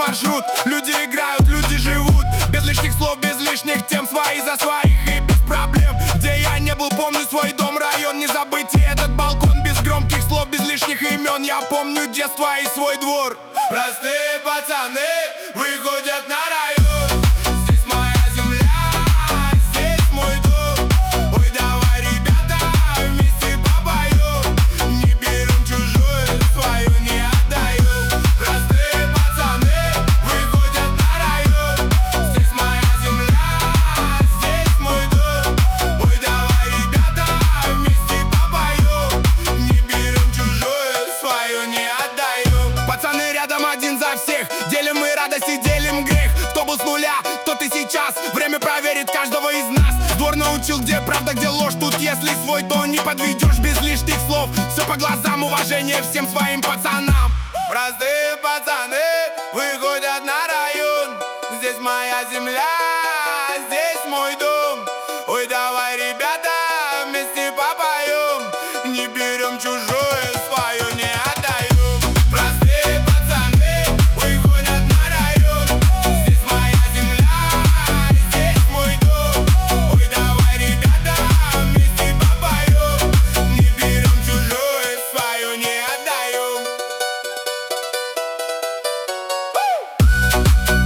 маршрут. Люди играют, люди живут, без лишних слов, без лишних тем. Свои за своих и без проблем. Где я не был, помню свой дом, район, не забыть и этот балкон. Без громких слов, без лишних имен. Я помню детство и свой двор. Простые пацаны выходят на район. Здесь моя земля, здесь мой дом. Ой, давай, ребята, вместе попоем. Не берем чужое, свое не отдаем. Простые пацаны выходят на район. Здесь моя земля, здесь мой дом. Ой, давай, ребята, вместе попоем. Не берем чужое, свое не отдаем. Пацаны рядом, один за всех. Делим мы радость и делим грех. Кто был с нуля, тот и сейчас. Время проверит каждого из нас. Двор научил, где правда, где ложь. Тут если свой, то не подведешь без лишних слов. Все по глазам, уважение всем своим пацанам. Простые пацаны выходят на район. Здесь моя земля, здесь мой дом. Ой, давай, ребята, вместе попоем. Не берем чужое, свое не отдаем. Простые пацаны выходят на район. Здесь моя земля, здесь мой дом. Ой, давай, ребята, вместе попоем. Не берем чужое, свое не отдаем.